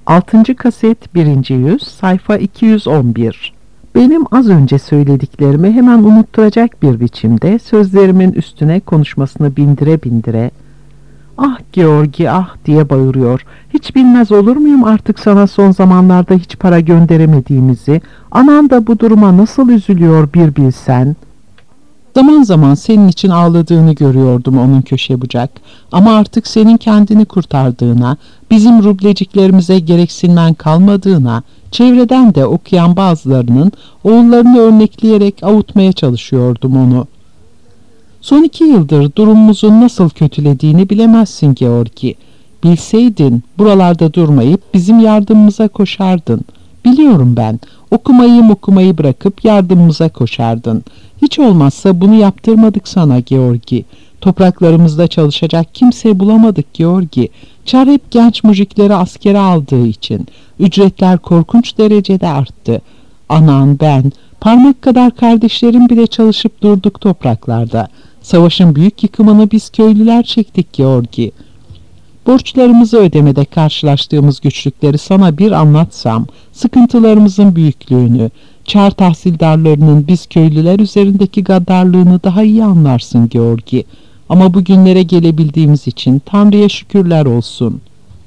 6. kaset 1. yüz sayfa 211. Benim az önce söylediklerimi hemen unutturacak bir biçimde sözlerimin üstüne konuşmasını bindire bindire "Ah Georgi ah" diye bağırıyor. "Hiç bilmez olur muyum artık sana son zamanlarda hiç para gönderemediğimizi? Anan da bu duruma nasıl üzülüyor bir bilsen." Zaman zaman senin için ağladığını görüyordum onun köşe bucak. Ama artık senin kendini kurtardığına, bizim rubleciklerimize gereksinmen kalmadığına, çevreden de okuyan bazılarının oğullarını örnekleyerek avutmaya çalışıyordum onu. Son 2 yıldır durumumuzun nasıl kötülediğini bilemezsin Georgi. Bilseydin buralarda durmayıp bizim yardımımıza koşardın. Biliyorum ben. Okumayı bırakıp yardımımıza koşardın. Hiç olmazsa bunu yaptırmadık sana Georgi. Topraklarımızda çalışacak kimse bulamadık Georgi. Çar hep genç mujikleri askere aldığı için. Ücretler korkunç derecede arttı. Anan, ben, parmak kadar kardeşlerim bile çalışıp durduk topraklarda. Savaşın büyük yıkımını biz köylüler çektik Georgi. Borçlarımızı ödemede karşılaştığımız güçlükleri sana bir anlatsam, sıkıntılarımızın büyüklüğünü, Çar tahsildarlarının biz köylüler üzerindeki gaddarlığını daha iyi anlarsın Georgi. Ama bugünlere gelebildiğimiz için Tanrı'ya şükürler olsun.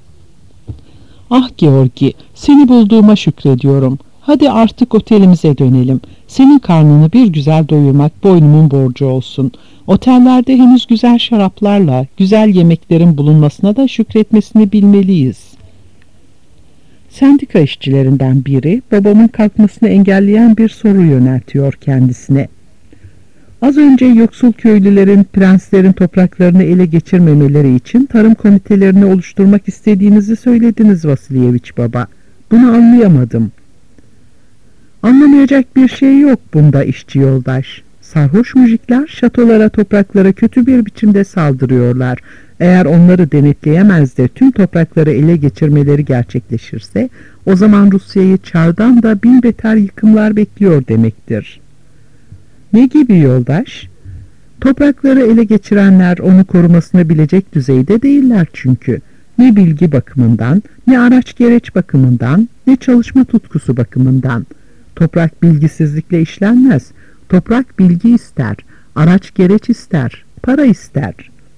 Ah Georgi, seni bulduğuma şükrediyorum. Hadi artık otelimize dönelim. Senin karnını bir güzel doyurmak boynumun borcu olsun. Otellerde henüz güzel şaraplarla, güzel yemeklerin bulunmasına da şükretmesini bilmeliyiz. Sendika işçilerinden biri babamın kalkmasını engelleyen bir soru yöneltiyor kendisine. Az önce yoksul köylülerin prenslerin topraklarını ele geçirmemeleri için tarım komitelerini oluşturmak istediğinizi söylediniz Vasilyeviç baba. Bunu anlayamadım. Anlamayacak bir şey yok bunda işçi yoldaş. Sarhoş mujikler şatolara, topraklara kötü bir biçimde saldırıyorlar. Eğer onları denetleyemez de tüm toprakları ele geçirmeleri gerçekleşirse, o zaman Rusya'yı Çar'dan da bin beter yıkımlar bekliyor demektir. Ne gibi yoldaş? Toprakları ele geçirenler onu korumasını bilecek düzeyde değiller çünkü. Ne bilgi bakımından, ne araç gereç bakımından, ne çalışma tutkusu bakımından. Toprak bilgisizlikle işlenmez. Toprak bilgi ister, araç gereç ister, para ister.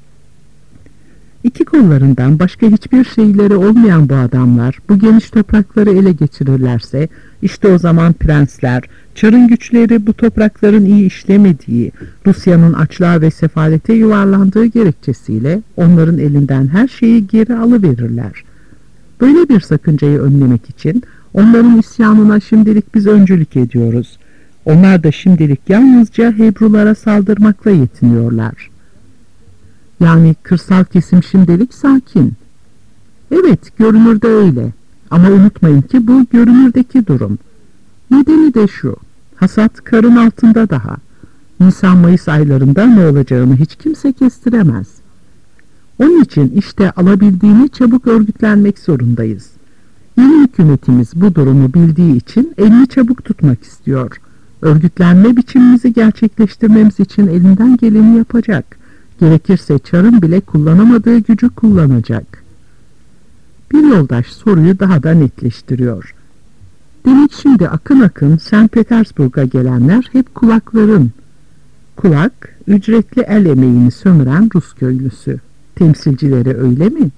İki kollarından başka hiçbir şeyleri olmayan bu adamlar bu geniş toprakları ele geçirirlerse, işte o zaman prensler, Çar'ın güçleri bu toprakların iyi işlemediği, Rusya'nın açlığa ve sefalete yuvarlandığı gerekçesiyle onların elinden her şeyi geri alıverirler. Böyle bir sakıncayı önlemek için onların isyanına şimdilik biz öncülük ediyoruz. Onlar da şimdilik yalnızca Hebrulara saldırmakla yetiniyorlar. Yani kırsal kesim şimdilik sakin. Evet, görünürde öyle. Ama unutmayın ki bu görünürdeki durum. Nedeni de şu: hasat karın altında daha. Nisan-Mayıs aylarında ne olacağını hiç kimse kestiremez. Onun için işte alabildiğini çabuk örgütlenmek zorundayız. Yeni hükümetimiz bu durumu bildiği için elini çabuk tutmak istiyor. Örgütlenme biçimimizi gerçekleştirmemiz için elinden geleni yapacak. Gerekirse Çar'ın bile kullanamadığı gücü kullanacak. Bir yoldaş soruyu daha da netleştiriyor. Demek şimdi akın akın St. Petersburg'a gelenler hep kulakların. Kulak, ücretli el emeğini sömüren Rus köylüsü. Temsilcileri öyle mi?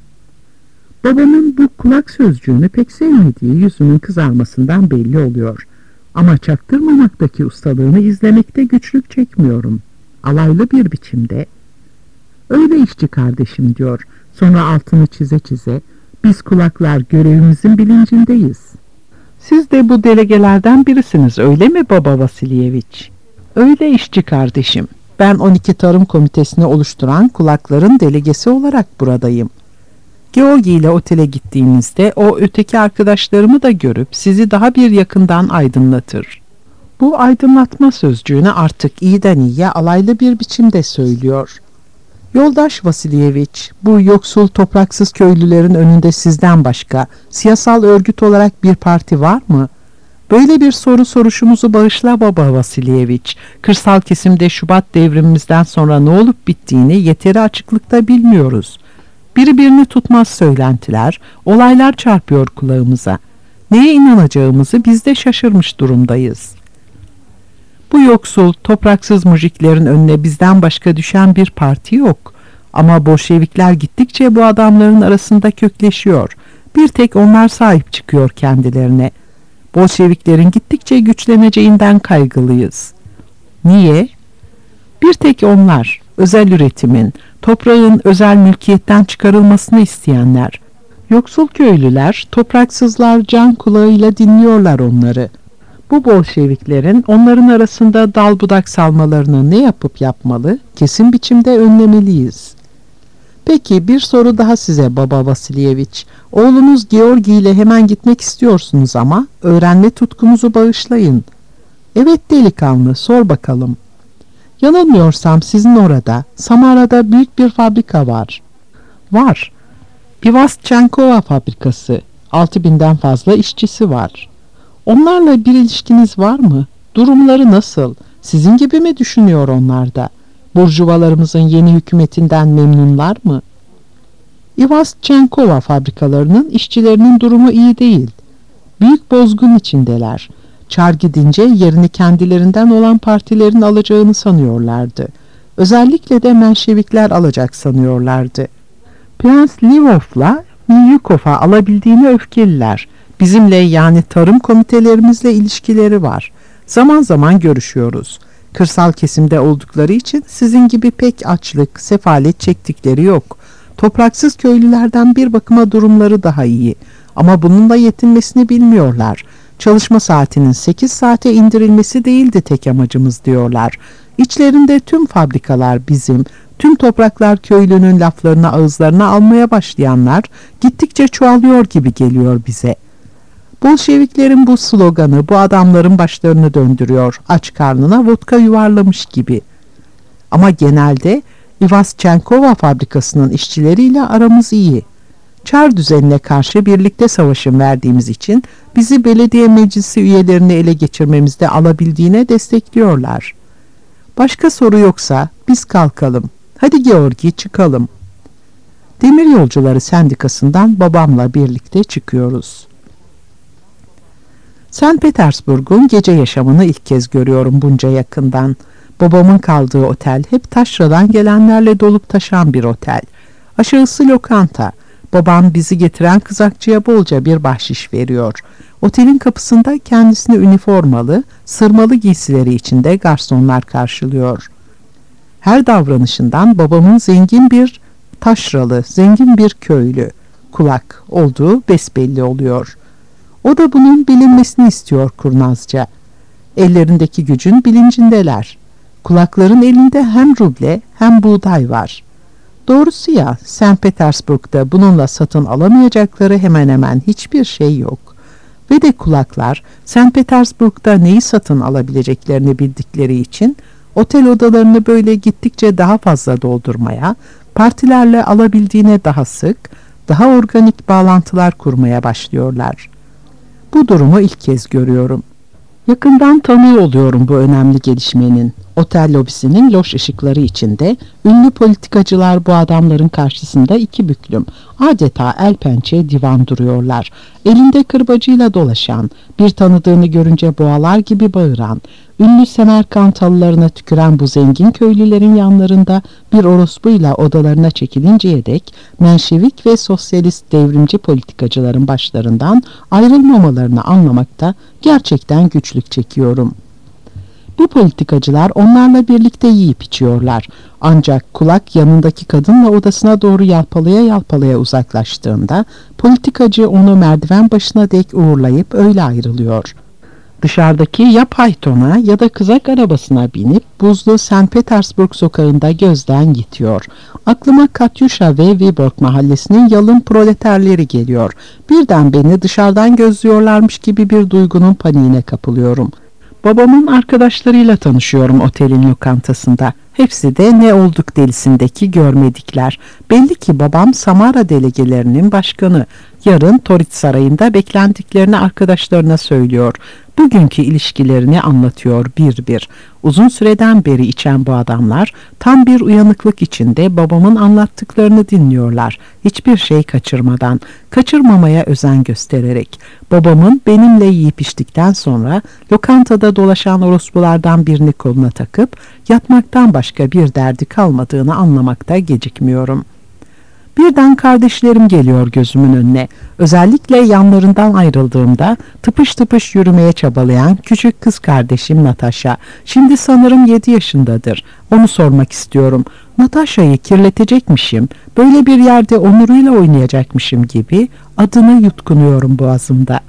Babamın bu kulak sözcüğünü pek sevmediği yüzünün kızarmasından belli oluyor. Ama çaktırmamaktaki ustalığını izlemekte güçlük çekmiyorum. Alaylı bir biçimde. Öyle işçi kardeşim diyor. Sonra altını çize çize, biz kulaklar görevimizin bilincindeyiz. Siz de bu delegelerden birisiniz öyle mi baba Vasilyeviç? Öyle işçi kardeşim. Ben 12 Tarım Komitesi'ni oluşturan kulakların delegesi olarak buradayım. Georgi ile otele gittiğinizde o öteki arkadaşlarımı da görüp sizi daha bir yakından aydınlatır. Bu aydınlatma sözcüğünü artık iyiden iyiye alaylı bir biçimde söylüyor. Yoldaş Vasilyeviç, bu yoksul topraksız köylülerin önünde sizden başka siyasal örgüt olarak bir parti var mı? Böyle bir soru soruşumuzu bağışla baba Vasilyeviç. Kırsal kesimde Şubat devrimimizden sonra ne olup bittiğini yeteri açıklıkta bilmiyoruz. Birbirini tutmaz söylentiler, olaylar çarpıyor kulağımıza. Neye inanacağımızı biz de şaşırmış durumdayız. Bu yoksul, topraksız mujiklerin önüne bizden başka düşen bir parti yok. Ama Bolşevikler gittikçe bu adamların arasında kökleşiyor. Bir tek onlar sahip çıkıyor kendilerine. Bolşeviklerin gittikçe güçleneceğinden kaygılıyız. Niye? Bir tek onlar, özel üretimin, toprağın özel mülkiyetten çıkarılmasını isteyenler. Yoksul köylüler, topraksızlar can kulağıyla dinliyorlar onları. Bu Bolşeviklerin onların arasında dal budak salmalarını ne yapıp yapmalı, kesin biçimde önlemeliyiz. Peki bir soru daha size Baba Vasilyeviç. Oğlunuz Georgi ile hemen gitmek istiyorsunuz ama öğrenme tutkunuzu bağışlayın. Evet delikanlı, sor bakalım. Yanılmıyorsam sizin orada, Samara'da büyük bir fabrika var. Var. Ivasçenkova fabrikası. 6000'den fazla işçisi var. Onlarla bir ilişkiniz var mı? Durumları nasıl? Sizin gibi mi düşünüyor onlar da? Burjuvalarımızın yeni hükümetinden memnunlar mı? Ivasçenkova fabrikalarının işçilerinin durumu iyi değil. Büyük bozgun içindeler. Çar gidince yerini kendilerinden olan partilerin alacağını sanıyorlardı. Özellikle de Menşevikler alacak sanıyorlardı. Prens Lvov'la Milyukov'a alabildiğine öfkeliler. Bizimle yani tarım komitelerimizle ilişkileri var. Zaman zaman görüşüyoruz. Kırsal kesimde oldukları için sizin gibi pek açlık, sefalet çektikleri yok. Topraksız köylülerden bir bakıma durumları daha iyi. Ama bununla yetinmesini bilmiyorlar. Çalışma saatinin 8 saate indirilmesi değildi tek amacımız diyorlar. İçlerinde tüm fabrikalar bizim, tüm topraklar köylünün laflarını ağızlarına almaya başlayanlar gittikçe çoğalıyor gibi geliyor bize. Bolşeviklerin bu sloganı bu adamların başlarını döndürüyor, aç karnına vodka yuvarlamış gibi. Ama genelde Ivasçenkova fabrikasının işçileriyle aramız iyi. Çar düzenine karşı birlikte savaşın verdiğimiz için bizi belediye meclisi üyelerini ele geçirmemizde alabildiğine destekliyorlar. Başka soru yoksa biz kalkalım. Hadi Georgi çıkalım. Demiryolcuları Sendikası'ndan babamla birlikte çıkıyoruz. St. Petersburg'un gece yaşamını ilk kez görüyorum bunca yakından. Babamın kaldığı otel hep taşradan gelenlerle dolup taşan bir otel. Aşağısı lokanta. Babam bizi getiren kızakçıya bolca bir bahşiş veriyor. Otelin kapısında kendisini üniformalı, sırmalı giysileri içinde garsonlar karşılıyor. Her davranışından babamın zengin bir taşralı, zengin bir köylü, kulak olduğu besbelli oluyor. O da bunun bilinmesini istiyor kurnazca. Ellerindeki gücün bilincindeler. Kulakların elinde hem ruble hem buğday var. Doğrusu ya, St. Petersburg'da bununla satın alamayacakları hemen hemen hiçbir şey yok. Ve de kulaklar St. Petersburg'da neyi satın alabileceklerini bildikleri için otel odalarını böyle gittikçe daha fazla doldurmaya, partilerle alabildiğine daha sık, daha organik bağlantılar kurmaya başlıyorlar. Bu durumu ilk kez görüyorum. Yakından tanıyor oluyorum bu önemli gelişmenin. Otel lobisinin loş ışıkları içinde ünlü politikacılar bu adamların karşısında iki büklüm, adeta el pençe divan duruyorlar. Elinde kırbacıyla dolaşan, bir tanıdığını görünce boğalar gibi bağıran, ünlü Semerkantalılarına tüküren bu zengin köylülerin yanlarında bir orospuyla odalarına çekilinceye dek Menşevik ve sosyalist devrimci politikacıların başlarından ayrılmamalarını anlamakta gerçekten güçlük çekiyorum. Bu politikacılar onlarla birlikte yiyip içiyorlar. Ancak kulak yanındaki kadınla odasına doğru yalpalaya yalpalaya uzaklaştığında politikacı onu merdiven başına dek uğurlayıp öyle ayrılıyor. Dışarıdaki ya paytona ya da kızak arabasına binip buzlu St. Petersburg sokağında gözden yitiyor. Aklıma Katyusha ve Viborg mahallesinin yalın proleterleri geliyor. Birden beni dışarıdan gözlüyorlarmış gibi bir duygunun paniğine kapılıyorum. Babamın arkadaşlarıyla tanışıyorum otelin lokantasında. Hepsi de ne olduk delisindeki görmedikler. Belli ki babam Samara delegelerinin başkanı. Yarın Torit Sarayı'nda beklendiklerini arkadaşlarına söylüyor. Bugünkü ilişkilerini anlatıyor bir bir. Uzun süreden beri içen bu adamlar tam bir uyanıklık içinde babamın anlattıklarını dinliyorlar. Hiçbir şey kaçırmadan, kaçırmamaya özen göstererek. Babamın benimle yiyip içtikten sonra lokantada dolaşan orospulardan birini koluna takıp yatmaktan başka bir derdi kalmadığını anlamakta gecikmiyorum. Birden kardeşlerim geliyor gözümün önüne. Özellikle yanlarından ayrıldığımda tıpış tıpış yürümeye çabalayan küçük kız kardeşim Natasha. Şimdi sanırım 7 yaşındadır. Onu sormak istiyorum. Natasha'yı kirletecekmişim, böyle bir yerde onuruyla oynayacakmışım gibi adını yutkunuyorum boğazımda.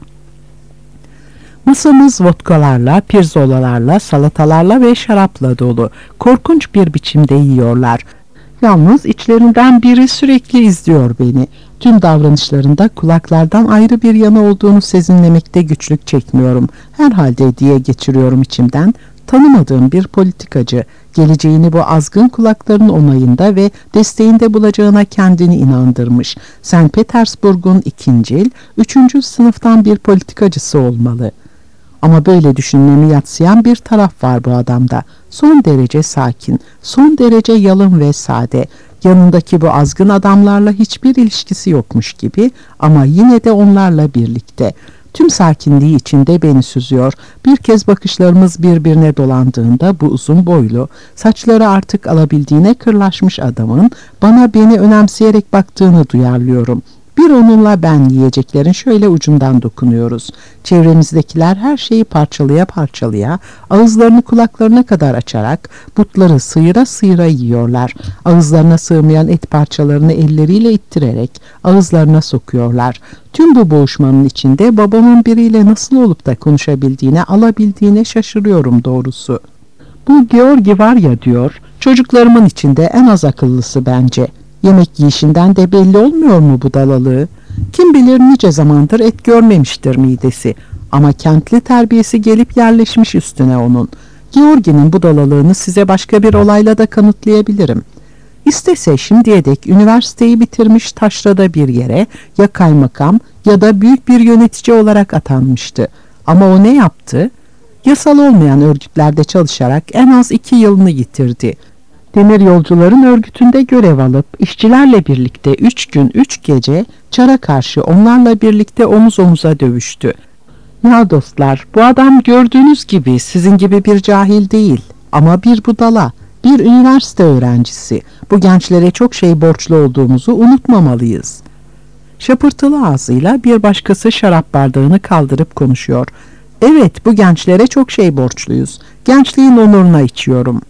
Masamız vodkalarla, pirzolalarla, salatalarla ve şarapla dolu. Korkunç bir biçimde yiyorlar. Yalnız içlerinden biri sürekli izliyor beni. Tüm davranışlarında kulaklardan ayrı bir yana olduğunu sezinlemekte güçlük çekmiyorum. Herhalde diye geçiriyorum içimden. Tanımadığım bir politikacı, geleceğini bu azgın kulakların onayında ve desteğinde bulacağına kendini inandırmış. St. Petersburg'un ikincil, 3. sınıftan bir politikacısı olmalı. Ama böyle düşünmemi yadsıyan bir taraf var bu adamda. Son derece sakin, son derece yalın ve sade. Yanındaki bu azgın adamlarla hiçbir ilişkisi yokmuş gibi ama yine de onlarla birlikte. Tüm sakinliği içinde beni süzüyor. Bir kez bakışlarımız birbirine dolandığında bu uzun boylu, saçları artık alabildiğine kırlaşmış adamın beni önemseyerek baktığını duyarlıyorum. Bir onunla ben yiyeceklerin şöyle ucundan dokunuyoruz. Çevremizdekiler her şeyi parçalaya parçalaya, ağızlarını kulaklarına kadar açarak, butları sıyıra sıyıra yiyorlar. Ağızlarına sığmayan et parçalarını elleriyle ittirerek ağızlarına sokuyorlar. Tüm bu boğuşmanın içinde babamın biriyle nasıl olup da konuşabildiğine, alabildiğine şaşırıyorum doğrusu. Bu Georgi var ya diyor, çocuklarımın içinde en az akıllısı bence. Yemek yiyişinden de belli olmuyor mu budalalığı? Kim bilir nice zamandır et görmemiştir midesi. Ama kentli terbiyesi gelip yerleşmiş üstüne onun. Georgi'nin budalalığını size başka bir olayla da kanıtlayabilirim. İstese şimdiye dek üniversiteyi bitirmiş taşrada bir yere ya kaymakam ya da büyük bir yönetici olarak atanmıştı. Ama o ne yaptı? Yasal olmayan örgütlerde çalışarak en az 2 yılını yitirdi. Demir yolcuların örgütünde görev alıp işçilerle birlikte 3 gün 3 gece çara karşı onlarla birlikte omuz omuza dövüştü. Ya dostlar, bu adam gördüğünüz gibi sizin gibi bir cahil değil ama bir budala, bir üniversite öğrencisi. Bu gençlere çok şey borçlu olduğumuzu unutmamalıyız. Şapırtılı ağzıyla bir başkası şarap bardağını kaldırıp konuşuyor. Evet, bu gençlere çok şey borçluyuz. Gençliğin onuruna içiyorum.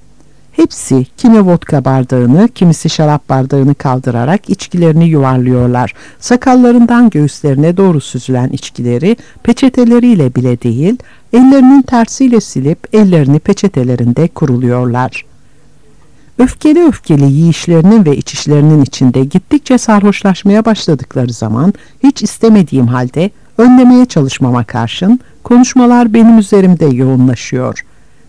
Hepsi kimi vodka bardağını, kimisi şarap bardağını kaldırarak içkilerini yuvarlıyorlar. Sakallarından göğüslerine doğru süzülen içkileri peçeteleriyle bile değil, ellerinin tersiyle silip ellerini peçetelerinde kuruluyorlar. Öfkeli öfkeli yiyişlerinin ve içişlerinin içinde gittikçe sarhoşlaşmaya başladıkları zaman hiç istemediğim halde önlemeye çalışmama karşın konuşmalar benim üzerimde yoğunlaşıyor.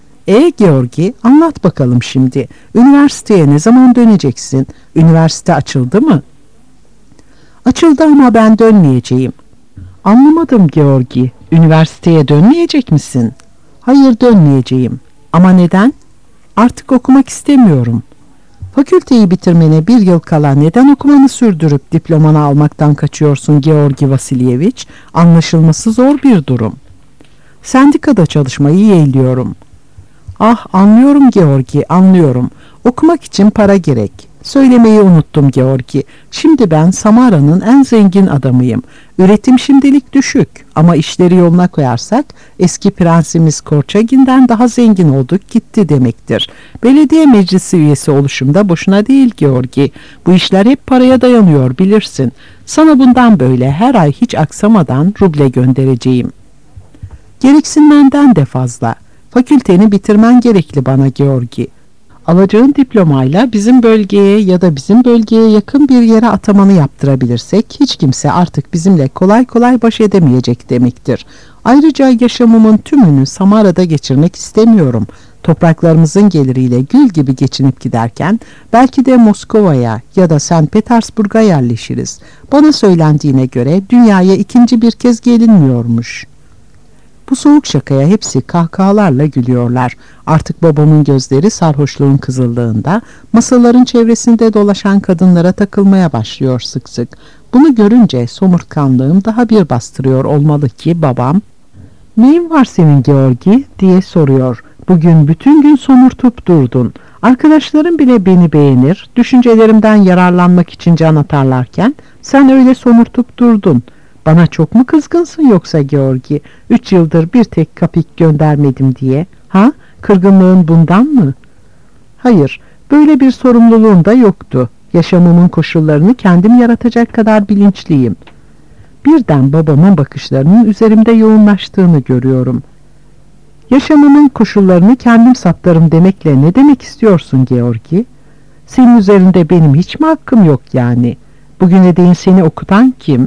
Georgi, anlat bakalım şimdi. Üniversiteye ne zaman döneceksin? Üniversite açıldı mı? Açıldı ama ben dönmeyeceğim. Anlamadım Georgi. Üniversiteye dönmeyecek misin? Hayır, dönmeyeceğim. Ama neden? Artık okumak istemiyorum. Fakülteyi bitirmene 1 yıl kala neden okumanı sürdürüp diplomanı almaktan kaçıyorsun Georgi Vasilyeviç? Anlaşılması zor bir durum. Sendikada çalışmayı yeğliyorum. Ah, anlıyorum Georgi, anlıyorum. Okumak için para gerek. Söylemeyi unuttum Georgi. Şimdi ben Samara'nın en zengin adamıyım. Üretim şimdilik düşük ama işleri yoluna koyarsak eski prensimiz Korçagin'den daha zengin olduk gitti demektir. Belediye meclisi üyesi oluşumda boşuna değil Georgi. Bu işler hep paraya dayanıyor bilirsin. Sana bundan böyle her ay hiç aksamadan ruble göndereceğim. Gereksinmenden de fazla. Fakülteni bitirmen gerekli bana Georgi. Alacağın diplomayla bizim bölgeye ya da bizim bölgeye yakın bir yere atamanı yaptırabilirsek hiç kimse artık bizimle kolay kolay baş edemeyecek demektir. Ayrıca yaşamımın tümünü Samara'da geçirmek istemiyorum. Topraklarımızın geliriyle gül gibi geçinip giderken belki de Moskova'ya ya da St. Petersburg'a yerleşiriz. Bana söylendiğine göre dünyaya ikinci bir kez gelinmiyormuş. Bu soğuk şakaya hepsi kahkahalarla gülüyorlar. Artık babamın gözleri sarhoşluğun kızıldığında masaların çevresinde dolaşan kadınlara takılmaya başlıyor sık sık. Bunu görünce somurtkanlığım daha bir bastırıyor olmalı ki babam "Neyin var senin Georgi?" diye soruyor. "Bugün bütün gün somurtup durdun. Arkadaşlarım bile beni beğenir, düşüncelerimden yararlanmak için can atarlarken sen öyle somurtup durdun. Bana çok mu kızgınsın yoksa Georgi? 3 yıldır bir tek kapik göndermedim diye. Ha? Kırgınlığın bundan mı?" "Hayır, böyle bir sorumluluğum da yoktu. Yaşamımın koşullarını kendim yaratacak kadar bilinçliyim." Birden babamın bakışlarının üzerimde yoğunlaştığını görüyorum. "Yaşamımın koşullarını kendim saptarım demekle ne demek istiyorsun Georgi? Senin üzerinde benim hiç mi hakkım yok yani? Bugüne değin seni okutan kim?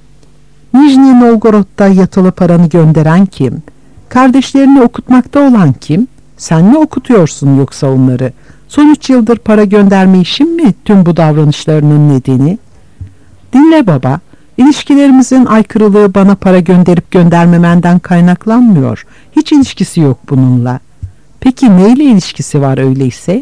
Nijni Novgorod'da yatılı paranı gönderen kim? Kardeşlerini okutmakta olan kim? Sen mi okutuyorsun yoksa onları? Son 3 yıldır para gönderme işin mi tüm bu davranışlarının nedeni?" "Dinle baba, ilişkilerimizin aykırılığı bana para gönderip göndermemenden kaynaklanmıyor. Hiç ilişkisi yok bununla." "Peki neyle ilişkisi var öyleyse?"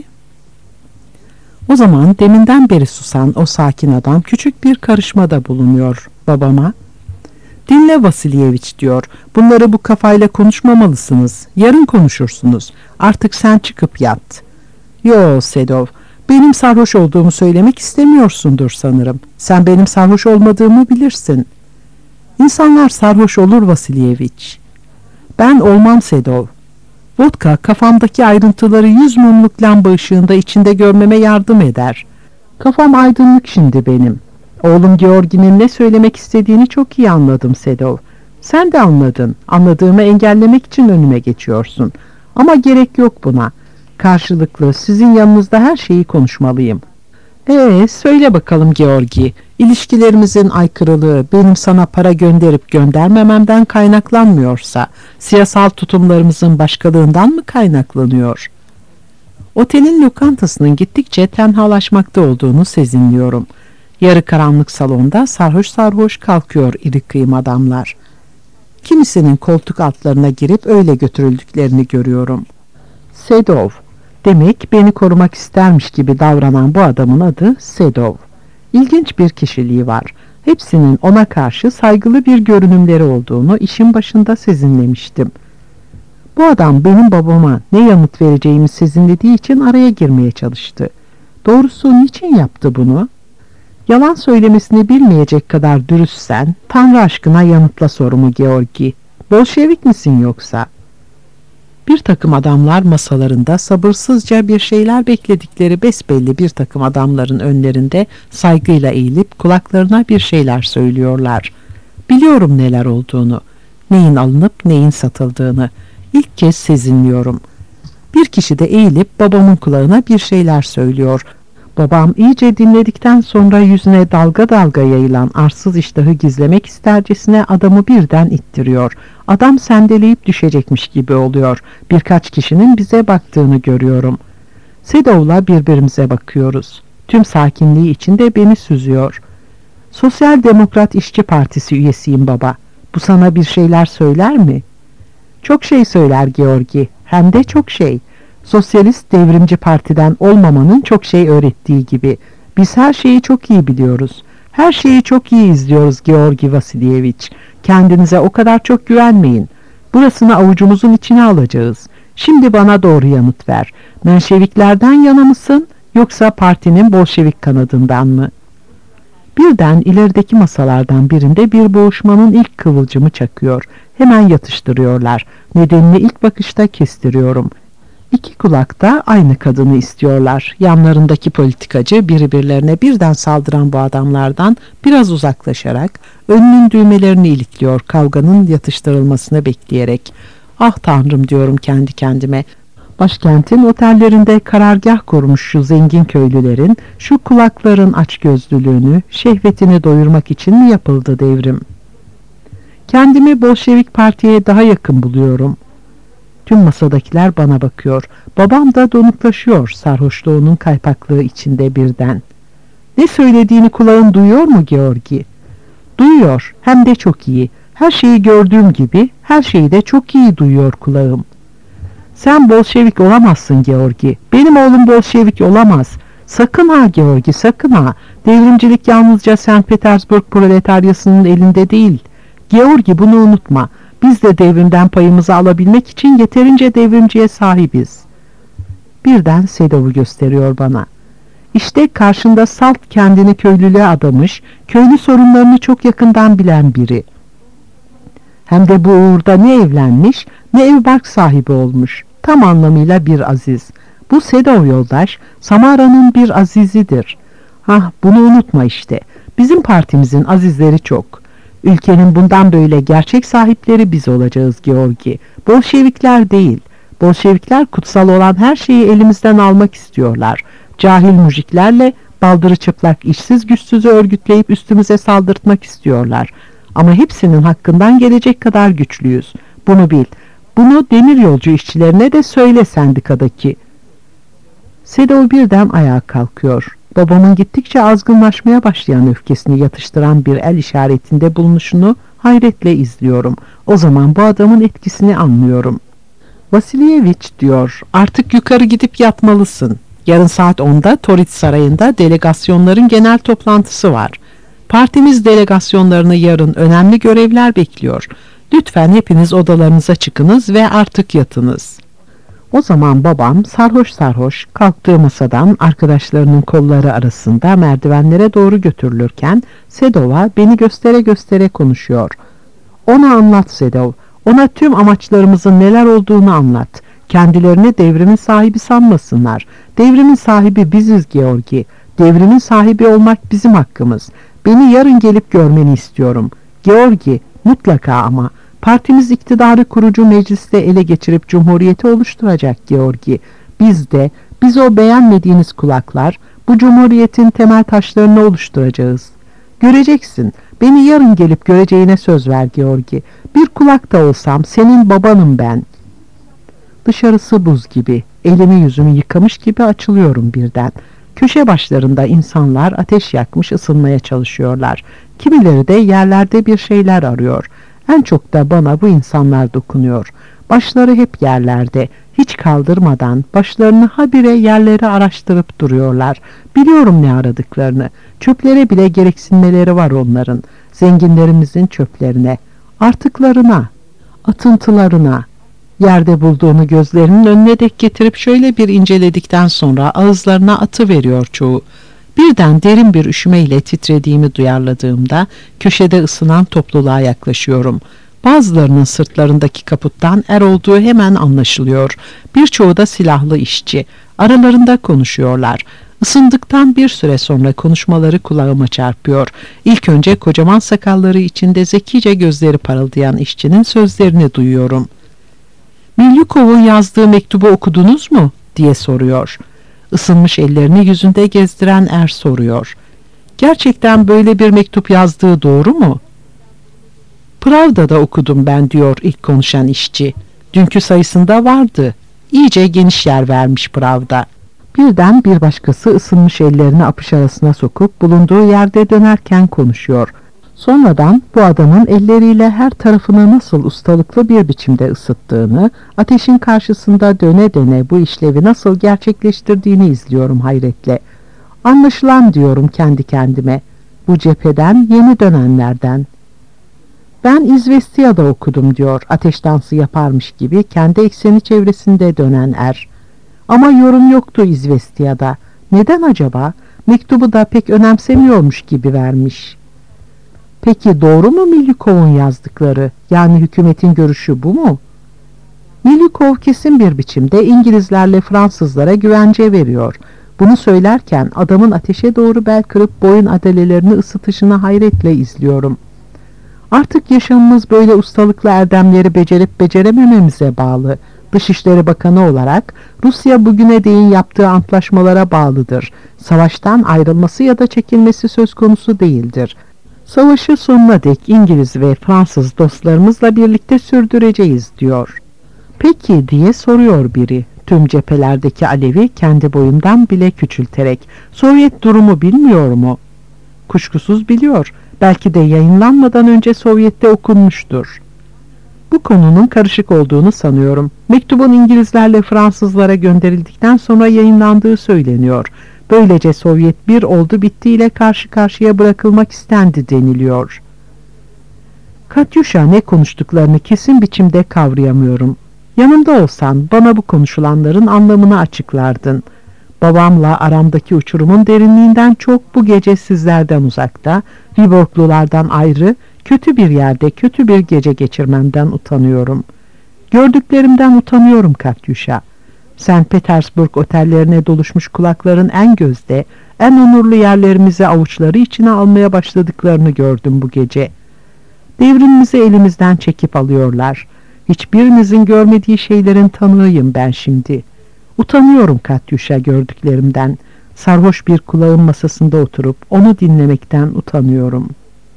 O zaman deminden beri susan o sakin adam küçük bir karışmada bulunuyor babama. "Dinle Vasilyeviç," diyor. "Bunları bu kafayla konuşmamalısınız. Yarın konuşursunuz. Artık sen çıkıp yat." "Yo Sedov, benim sarhoş olduğumu söylemek istemiyorsundur sanırım. Sen benim sarhoş olmadığımı bilirsin." "İnsanlar sarhoş olur Vasilyeviç." "Ben olmam Sedov. Vodka kafamdaki ayrıntıları 100 mumluk lamba ışığında içinde görmeme yardım eder. Kafam aydınlık şimdi benim. Oğlum Georgi'nin ne söylemek istediğini çok iyi anladım Sedov. Sen de anladın. Anladığımı engellemek için önüme geçiyorsun. Ama gerek yok buna. Karşılıklı sizin yanınızda her şeyi konuşmalıyım." Söyle bakalım Georgi. İlişkilerimizin aykırılığı benim sana para gönderip göndermememden kaynaklanmıyorsa siyasal tutumlarımızın başkalığından mı kaynaklanıyor? Otelin lokantasının gittikçe tenhalaşmakta olduğunu sezinliyorum. Yarı karanlık salonda sarhoş sarhoş kalkıyor iri kıyım adamlar. Kimisinin koltuk altlarına girip öyle götürüldüklerini görüyorum. Sedov. Demek beni korumak istermiş gibi davranan bu adamın adı Sedov. İlginç bir kişiliği var. Hepsinin ona karşı saygılı bir görünümleri olduğunu işin başında sezinlemiştim. Bu adam benim babama ne yanıt vereceğimi sezinlediği için araya girmeye çalıştı. Doğrusu niçin yaptı bunu? Yalan söylemesini bilmeyecek kadar dürüstsen, Tanrı aşkına yanıtla sorumu Georgi. Bolşevik misin yoksa? Bir takım adamlar masalarında sabırsızca bir şeyler bekledikleri besbelli bir takım adamların önlerinde saygıyla eğilip kulaklarına bir şeyler söylüyorlar. Biliyorum neler olduğunu, neyin alınıp neyin satıldığını. İlk kez sezinliyorum. Bir kişi de eğilip babamın kulağına bir şeyler söylüyor. Babam iyice dinledikten sonra yüzüne dalga dalga yayılan arsız iştahı gizlemek istercesine adamı birden ittiriyor. Adam sendeleyip düşecekmiş gibi oluyor. Birkaç kişinin bize baktığını görüyorum. Sedov'la birbirimize bakıyoruz. Tüm sakinliği içinde beni süzüyor. "Sosyal Demokrat İşçi Partisi üyesiyim baba. Bu sana bir şeyler söyler mi?" "Çok şey söyler Georgi. Hem de çok şey. Sosyalist devrimci partiden olmamanın çok şey öğrettiği gibi. Biz her şeyi çok iyi biliyoruz. Her şeyi çok iyi izliyoruz Georgi Vasilyeviç. Kendinize o kadar çok güvenmeyin. Burasını avucumuzun içine alacağız. Şimdi bana doğru yanıt ver. Menşeviklerden yana mısın yoksa partinin Bolşevik kanadından mı?" Birden ilerideki masalardan birinde bir boğuşmanın ilk kıvılcımı çakıyor. Hemen yatıştırıyorlar. Nedenini ilk bakışta kestiriyorum. İki kulakta aynı kadını istiyorlar. Yanlarındaki politikacı birbirlerine birden saldıran bu adamlardan biraz uzaklaşarak önünün düğmelerini ilikliyor kavganın yatıştırılmasını bekleyerek. "Ah Tanrım," diyorum kendi kendime. Başkentin otellerinde karargah kurmuş şu zengin köylülerin, şu kulakların açgözlülüğünü, şehvetini doyurmak için mi yapıldı devrim? Kendimi Bolşevik Parti'ye daha yakın buluyorum. Tüm masadakiler bana bakıyor. Babam da donuklaşıyor sarhoşluğunun kaypaklığı içinde birden. Ne söylediğini kulağın duyuyor mu Georgi? Duyuyor, hem de çok iyi. Her şeyi gördüğüm gibi her şeyi de çok iyi duyuyor kulağım. Sen Bolşevik olamazsın Georgi. Benim oğlum Bolşevik olamaz. Sakın ha Georgi, sakın ha. Devrimcilik yalnızca St. Petersburg proletaryasının elinde değil. Georgi, bunu unutma. Biz de devrimden payımızı alabilmek için yeterince devrimciye sahibiz. Birden Sedov'u gösteriyor bana. İşte karşında salt kendini köylülüğe adamış, köylü sorunlarını çok yakından bilen biri. Hem de bu uğurda ne evlenmiş, ne ev bark sahibi olmuş. Tam anlamıyla bir aziz. Bu Sedov yoldaş, Samara'nın bir azizidir. Bunu unutma işte. Bizim partimizin azizleri çok. Ülkenin bundan böyle gerçek sahipleri biz olacağız Georgi. Bolşevikler değil. Bolşevikler kutsal olan her şeyi elimizden almak istiyorlar. Cahil mujiklerle baldırı çıplak işsiz güçsüzü örgütleyip üstümüze saldırtmak istiyorlar. Ama hepsinin hakkından gelecek kadar güçlüyüz. Bunu bil. Bunu demiryolcu işçilerine de söyle sendikadaki. Sedov birden ayağa kalkıyor. Babamın gittikçe azgınlaşmaya başlayan öfkesini yatıştıran bir el işaretinde bulunuşunu hayretle izliyorum. O zaman bu adamın etkisini anlıyorum. Vasilyeviç diyor, artık yukarı gidip yatmalısın. Yarın saat 10'da Torit Sarayı'nda delegasyonların genel toplantısı var. Partimiz delegasyonlarını yarın önemli görevler bekliyor. Lütfen hepiniz odalarınıza çıkınız ve artık yatınız. O zaman babam sarhoş sarhoş kalktığı masadan arkadaşlarının kolları arasında merdivenlere doğru götürülürken Sedov'a beni göstere göstere konuşuyor. Ona anlat Sedov, ona tüm amaçlarımızın neler olduğunu anlat. Kendilerini devrimin sahibi sanmasınlar. Devrimin sahibi biziz Georgi. Devrimin sahibi olmak bizim hakkımız. Beni yarın gelip görmeni istiyorum. Georgi, mutlaka ama. Partimiz iktidarı kurucu mecliste ele geçirip cumhuriyeti oluşturacak Georgi. Biz o beğenmediğiniz kulaklar, bu cumhuriyetin temel taşlarını oluşturacağız. Göreceksin, beni yarın gelip göreceğine söz ver Georgi. Bir kulak da olsam senin babanım ben. Dışarısı buz gibi, elimi yüzümü yıkamış gibi açılıyorum birden. Köşe başlarında insanlar ateş yakmış ısınmaya çalışıyorlar. Kimileri de yerlerde bir şeyler arıyor. En çok da bana bu insanlar dokunuyor. Başları hep yerlerde, hiç kaldırmadan başlarını habire yerleri araştırıp duruyorlar. Biliyorum ne aradıklarını. Çöplere bile gereksinmeleri var onların. Zenginlerimizin çöplerine, artıklarına, atıntılarına. Yerde bulduğunu gözlerinin önüne dek getirip şöyle bir inceledikten sonra ağızlarına atıveriyor çoğu. Birden derin bir üşümeyle titrediğimi duyarladığımda köşede ısınan topluluğa yaklaşıyorum. Bazılarının sırtlarındaki kaputtan er olduğu hemen anlaşılıyor. Birçoğu da silahlı işçi. Aralarında konuşuyorlar. Isındıktan bir süre sonra konuşmaları kulağıma çarpıyor. İlk önce kocaman sakalları içinde zekice gözleri parıldayan işçinin sözlerini duyuyorum. Milyukov'un yazdığı mektubu okudunuz mu? diye soruyor. Isınmış ellerini yüzünde gezdiren er soruyor. Gerçekten böyle bir mektup yazdığı doğru mu? Pravda'da okudum ben diyor ilk konuşan işçi. Dünkü sayısında vardı. İyice geniş yer vermiş Pravda. Birden bir başkası ısınmış ellerini apış arasına sokup bulunduğu yerde dönerken konuşuyor. Sonradan bu adamın elleriyle her tarafını nasıl ustalıklı bir biçimde ısıttığını, ateşin karşısında döne döne bu işlevi nasıl gerçekleştirdiğini izliyorum hayretle. Anlaşılan diyorum kendi kendime, bu cepheden yeni dönenlerden. Ben İzvestiya'da okudum diyor ateş dansı yaparmış gibi kendi ekseni çevresinde dönen er. Ama yorum yoktu İzvestiya'da. Neden acaba? Mektubu da pek önemsemiyormuş gibi vermiş. Peki doğru mu Milyukov'un yazdıkları? Yani hükümetin görüşü bu mu? Milyukov kesin bir biçimde İngilizlerle Fransızlara güvence veriyor. Bunu söylerken adamın ateşe doğru bel kırıp boyun adalelerini ısıtışını hayretle izliyorum. Artık yaşamımız böyle ustalıklı erdemleri becerip beceremememize bağlı. Dışişleri Bakanı olarak Rusya bugüne değin yaptığı antlaşmalara bağlıdır. Savaştan ayrılması ya da çekilmesi söz konusu değildir. Savaşı sonuna dek İngiliz ve Fransız dostlarımızla birlikte sürdüreceğiz diyor. Peki diye soruyor biri. Tüm cephelerdeki alevi kendi boyundan bile küçülterek. Sovyet durumu bilmiyor mu? Kuşkusuz biliyor. Belki de yayınlanmadan önce Sovyet'te okunmuştur. Bu konunun karışık olduğunu sanıyorum. Mektubun İngilizlerle Fransızlara gönderildikten sonra yayınlandığı söyleniyor. Böylece Sovyet bir oldu bittiyle karşı karşıya bırakılmak istendi deniliyor. Katyusha ne konuştuklarını kesin biçimde kavrayamıyorum. Yanımda olsan bana bu konuşulanların anlamını açıklardın. Babamla aramdaki uçurumun derinliğinden çok bu gece sizlerden uzakta, Viborglulardan ayrı, kötü bir yerde kötü bir gece geçirmemden utanıyorum. Gördüklerimden utanıyorum Katyusha. St. Petersburg otellerine doluşmuş kulakların en gözde, en onurlu yerlerimizi avuçları içine almaya başladıklarını gördüm bu gece. Devrimimizi elimizden çekip alıyorlar. Hiçbirinizin görmediği şeylerin tanığıyım ben şimdi. Utanıyorum Katyusha gördüklerimden. Sarhoş bir kulağın masasında oturup onu dinlemekten utanıyorum.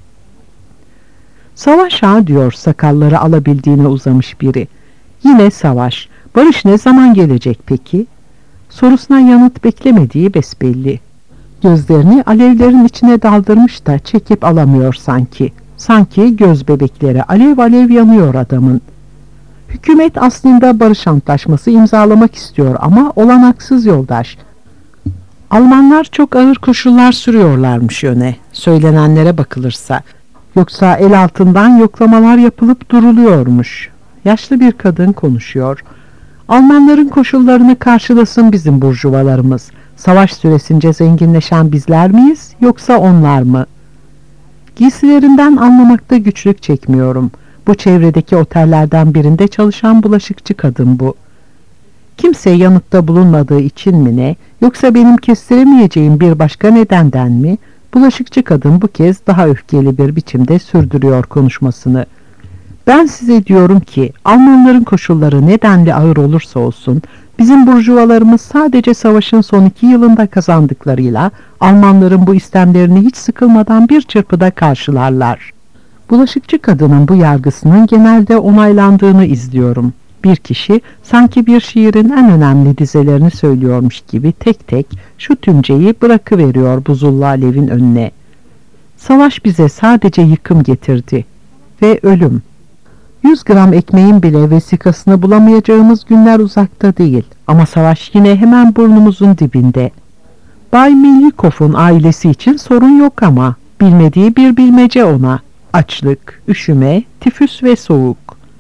Savaş ağa diyor sakalları alabildiğine uzamış biri. Yine savaş. Barış ne zaman gelecek peki? Sorusuna yanıt beklemediği besbelli. Gözlerini alevlerin içine daldırmış da çekip alamıyor sanki. Sanki göz bebekleri alev alev yanıyor adamın. Hükümet aslında barış antlaşması imzalamak istiyor ama olanaksız yoldaş. Almanlar çok ağır koşullar sürüyorlarmış yöne, söylenenlere bakılırsa. Yoksa el altından yoklamalar yapılıp duruluyormuş. Yaşlı bir kadın konuşuyor. Almanların koşullarını karşılasın bizim burjuvalarımız. Savaş süresince zenginleşen bizler miyiz yoksa onlar mı? Giysilerinden anlamakta güçlük çekmiyorum. Bu çevredeki otellerden birinde çalışan bulaşıkçı kadın bu. Kimse yanıtta bulunmadığı için mi ne, yoksa benim kestiremeyeceğim bir başka nedenden mi? Bulaşıkçı kadın bu kez daha öfkeli bir biçimde sürdürüyor konuşmasını. Ben size diyorum ki Almanların koşulları nedenli ağır olursa olsun, bizim burjuvalarımız sadece savaşın son 2 yılında kazandıklarıyla Almanların bu istemlerini hiç sıkılmadan bir çırpıda karşılarlar. Bulaşıkçı kadının bu yargısının genelde onaylandığını izliyorum. Bir kişi sanki bir şiirin en önemli dizelerini söylüyormuş gibi tek tek şu tümceyi bırakıveriyor buzullu alevin önüne. Savaş bize sadece yıkım getirdi ve ölüm. 100 gram ekmeğin bile vesikasını bulamayacağımız günler uzakta değil ama savaş yine hemen burnumuzun dibinde. Bay Milyikov'un ailesi için sorun yok ama bilmediği bir bilmece ona. Açlık, üşüme, tifüs ve soğuk.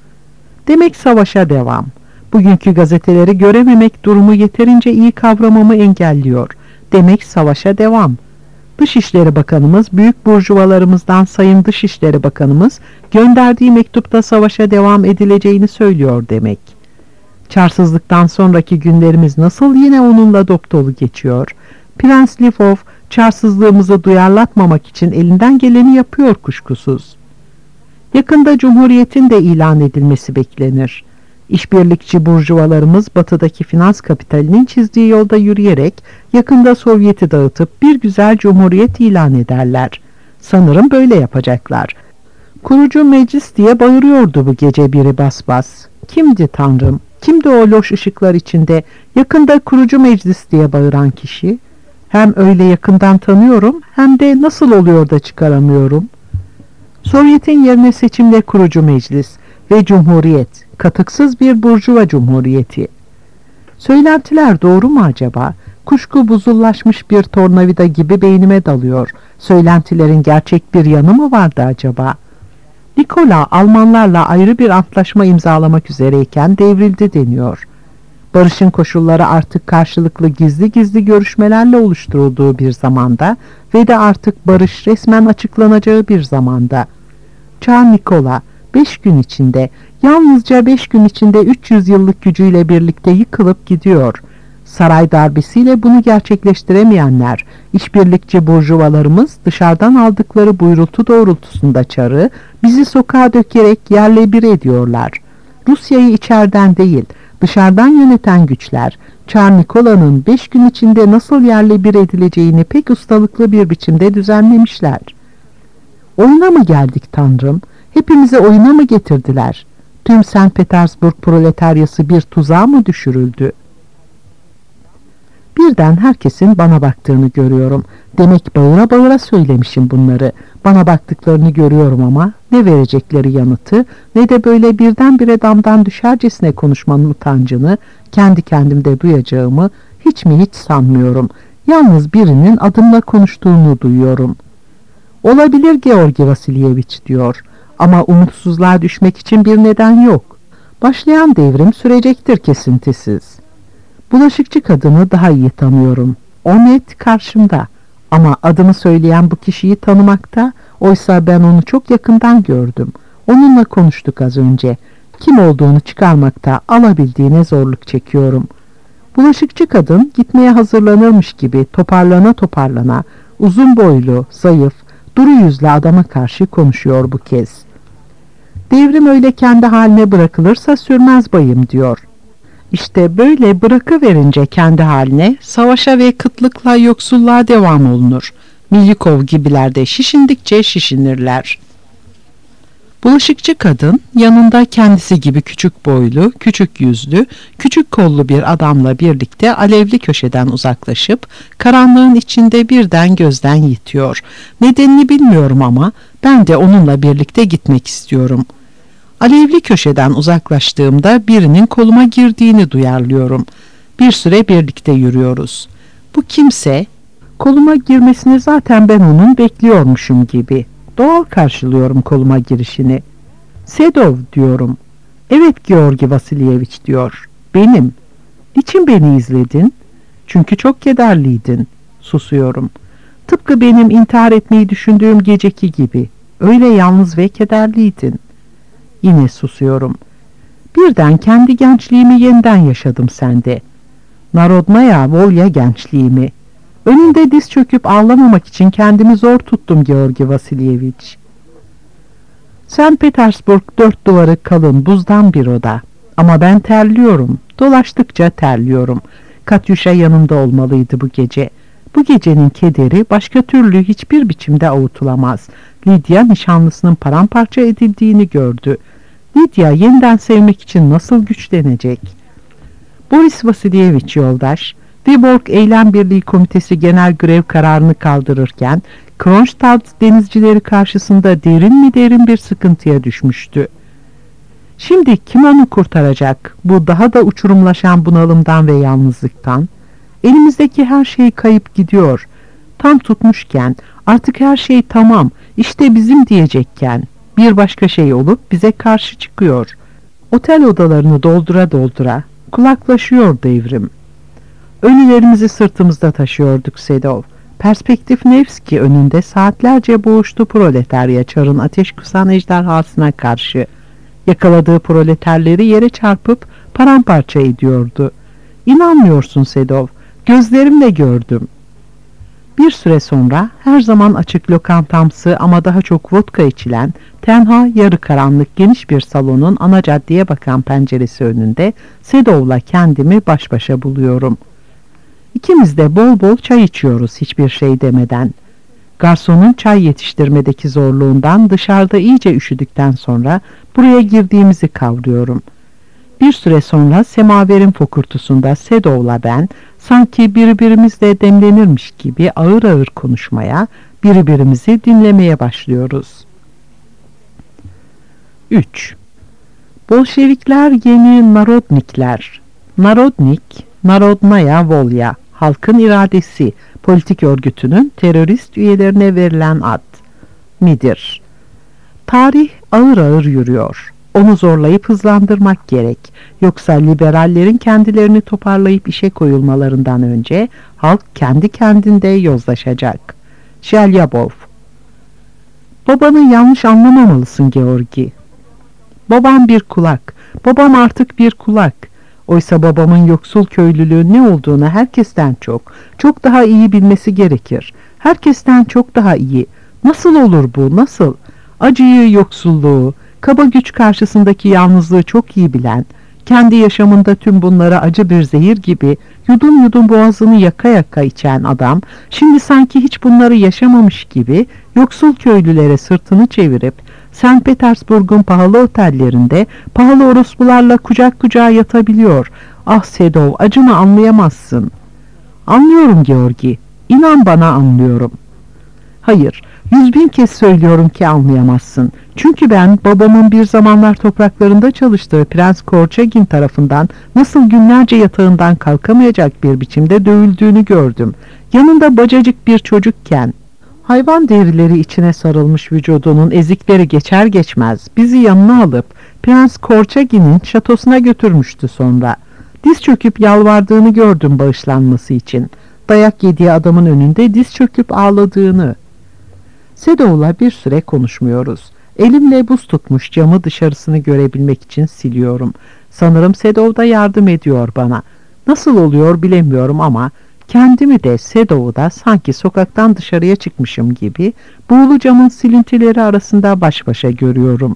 Demek savaşa devam. Bugünkü gazeteleri görememek durumu yeterince iyi kavramamı engelliyor. Demek savaşa devam. Dışişleri Bakanımız, büyük burjuvalarımızdan Sayın Dışişleri Bakanımız gönderdiği mektupta savaşa devam edileceğini söylüyor demek. Çarsızlıktan sonraki günlerimiz nasıl yine onunla dop dolu geçiyor. Prens Lvov, çarsızlığımızı duyarlatmamak için elinden geleni yapıyor kuşkusuz. Yakında Cumhuriyet'in de ilan edilmesi beklenir. İşbirlikçi burjuvalarımız batıdaki finans kapitalinin çizdiği yolda yürüyerek yakında Sovyet'i dağıtıp bir güzel cumhuriyet ilan ederler. Sanırım böyle yapacaklar. Kurucu meclis diye bağırıyordu bu gece biri bas bas. Kimdi tanrım? Kimdi o loş ışıklar içinde yakında kurucu meclis diye bağıran kişi? Hem öyle yakından tanıyorum hem de nasıl oluyor da çıkaramıyorum. Sovyet'in yerine seçimle kurucu meclis ve cumhuriyet, katıksız bir burjuva cumhuriyeti. Söylentiler doğru mu acaba? Kuşku buzullaşmış bir tornavida gibi beynime dalıyor. Söylentilerin gerçek bir yanı mı vardı acaba? Nikola Almanlarla ayrı bir antlaşma imzalamak üzereyken devrildi deniyor. Barışın koşulları artık karşılıklı gizli gizli görüşmelerle oluşturulduğu bir zamanda ve de artık barış resmen açıklanacağı bir zamanda. Çar Nikola 5 gün içinde, yalnızca 5 gün içinde 300 yıllık gücüyle birlikte yıkılıp gidiyor. Saray darbesiyle bunu gerçekleştiremeyenler, işbirlikçi burjuvalarımız dışarıdan aldıkları buyrultu doğrultusunda Çar'ı bizi sokağa dökerek yerle bir ediyorlar. Rusya'yı içeriden değil, dışarıdan yöneten güçler, Çar Nikola'nın 5 gün içinde nasıl yerle bir edileceğini pek ustalıklı bir biçimde düzenlemişler. Oyuna mı geldik tanrım? Hepimizi oyuna mı getirdiler? Tüm St. Petersburg proletaryası bir tuzağa mı düşürüldü? Birden herkesin bana baktığını görüyorum. Demek bağıra bağıra söylemişim bunları. Bana baktıklarını görüyorum ama ne verecekleri yanıtı ne de böyle birdenbire damdan düşercesine konuşmanın utancını kendi kendimde duyacağımı hiç mi hiç sanmıyorum. Yalnız birinin adımla konuştuğunu duyuyorum. Olabilir Georgi Vasilyeviç diyor ama umutsuzluğa düşmek için bir neden yok. Başlayan devrim sürecektir kesintisiz. Bulaşıkçı kadını daha iyi tanıyorum. O net karşımda. Ama adımı söyleyen bu kişiyi tanımakta, oysa ben onu çok yakından gördüm. Onunla konuştuk az önce. Kim olduğunu çıkarmakta alabildiğine zorluk çekiyorum. Bulaşıkçı kadın gitmeye hazırlanırmış gibi toparlana toparlana, uzun boylu, zayıf, duru yüzlü adama karşı konuşuyor bu kez. Devrim öyle kendi haline bırakılırsa sürmez bayım diyor. İşte böyle bırakıverince kendi haline savaşa ve kıtlıkla yoksulluğa devam olunur. Milyukov gibiler de şişindikçe şişinirler. Bulaşıkçı kadın yanında kendisi gibi küçük boylu, küçük yüzlü, küçük kollu bir adamla birlikte alevli köşeden uzaklaşıp karanlığın içinde birden gözden yitiyor. Nedenini bilmiyorum ama ben de onunla birlikte gitmek istiyorum. Alevli köşeden uzaklaştığımda birinin koluma girdiğini duyarlıyorum. Bir süre birlikte yürüyoruz. Bu kimse, koluma girmesini zaten ben onun bekliyormuşum gibi. Doğal karşılıyorum koluma girişini. Sedov diyorum. Evet Georgi Vasilyeviç diyor. Benim. Niçin beni izledin? Çünkü çok kederliydin. Susuyorum. Tıpkı benim intihar etmeyi düşündüğüm geceki gibi. Öyle yalnız ve kederliydin. Yine susuyorum. Birden kendi gençliğimi yeniden yaşadım sende. Narodnaya Volya gençliğimi. Önünde diz çöküp ağlamamak için kendimi zor tuttum Georgi Vasilyeviç. St. Petersburg dört duvarı kalın buzdan bir oda. Ama ben terliyorum. Dolaştıkça terliyorum. Katyuşa yanımda olmalıydı bu gece. Bu gecenin kederi başka türlü hiçbir biçimde avutulamaz. Lidya nişanlısının paramparça edildiğini gördü. Lidya yeniden sevmek için nasıl güçlenecek? Boris Vasilyeviç yoldaş, Viborg Eylem Birliği Komitesi genel grev kararını kaldırırken Kronstadt denizcileri karşısında derin bir sıkıntıya düşmüştü. Şimdi kim onu kurtaracak bu daha da uçurumlaşan bunalımdan ve yalnızlıktan? Elimizdeki her şey kayıp gidiyor. Tam tutmuşken, artık her şey tamam, işte bizim diyecekken bir başka şey olup bize karşı çıkıyor. Otel odalarını doldura doldura kulaklaşıyor devrim. Ölülerimizi sırtımızda taşıyorduk Sedov. Perspektif Nevski önünde saatlerce boğuştu proletarya çarın ateş kusan ejderhasına karşı. Yakaladığı proleterleri yere çarpıp paramparça ediyordu. İnanmıyorsun Sedov, gözlerimle gördüm. Bir süre sonra her zaman açık lokantamsı ama daha çok vodka içilen, tenha yarı karanlık geniş bir salonun ana caddeye bakan penceresi önünde Sedov'la kendimi baş başa buluyorum. İkimiz de bol bol çay içiyoruz hiçbir şey demeden. Garsonun çay yetiştirmedeki zorluğundan dışarıda iyice üşüdükten sonra buraya girdiğimizi kavruyorum. Bir süre sonra semaverin fokurtusunda Sedov'la ben sanki birbirimizle demlenirmiş gibi ağır ağır konuşmaya, birbirimizi dinlemeye başlıyoruz. 3. Bolşevikler yeni narodnikler. Narodnik, Narodnaya Volya, halkın iradesi, politik örgütünün terörist üyelerine verilen ad midir? Tarih ağır ağır yürüyor. Onu zorlayıp hızlandırmak gerek. Yoksa liberallerin kendilerini toparlayıp işe koyulmalarından önce halk kendi kendinde yozlaşacak. Şelyabov. Babanı yanlış anlamamalısın Georgi. Babam bir kulak. Babam artık bir kulak. Oysa babamın yoksul köylülüğün ne olduğunu herkesten çok daha iyi bilmesi gerekir. Herkesten çok daha iyi. Nasıl olur bu, nasıl? Acıyı, yoksulluğu, kaba güç karşısındaki yalnızlığı çok iyi bilen, kendi yaşamında tüm bunlara acı bir zehir gibi yudum yudum boğazını yaka yaka içen adam, şimdi sanki hiç bunları yaşamamış gibi yoksul köylülere sırtını çevirip St. Petersburg'un pahalı otellerinde pahalı orospularla kucak kucağa yatabiliyor. Ah Sedov, acımı anlayamazsın. Anlıyorum Georgi. İnan bana anlıyorum. Hayır, 100.000 kez söylüyorum ki anlayamazsın. Çünkü ben babamın bir zamanlar topraklarında çalıştığı Prens Korçagin tarafından nasıl günlerce yatağından kalkamayacak bir biçimde dövüldüğünü gördüm. Yanında bacacık bir çocukken. Hayvan derileri içine sarılmış vücudunun ezikleri geçer geçmez bizi yanına alıp Prens Korçagin'in şatosuna götürmüştü sonra. Diz çöküp yalvardığını gördüm bağışlanması için. Dayak yediği adamın önünde diz çöküp ağladığını. Sedov'la bir süre konuşmuyoruz. Elimle buz tutmuş camı dışarısını görebilmek için siliyorum. Sanırım Sedov da yardım ediyor bana. Nasıl oluyor bilemiyorum ama kendimi de Sedov'u da sanki sokaktan dışarıya çıkmışım gibi buğulu camın silintileri arasında baş başa görüyorum.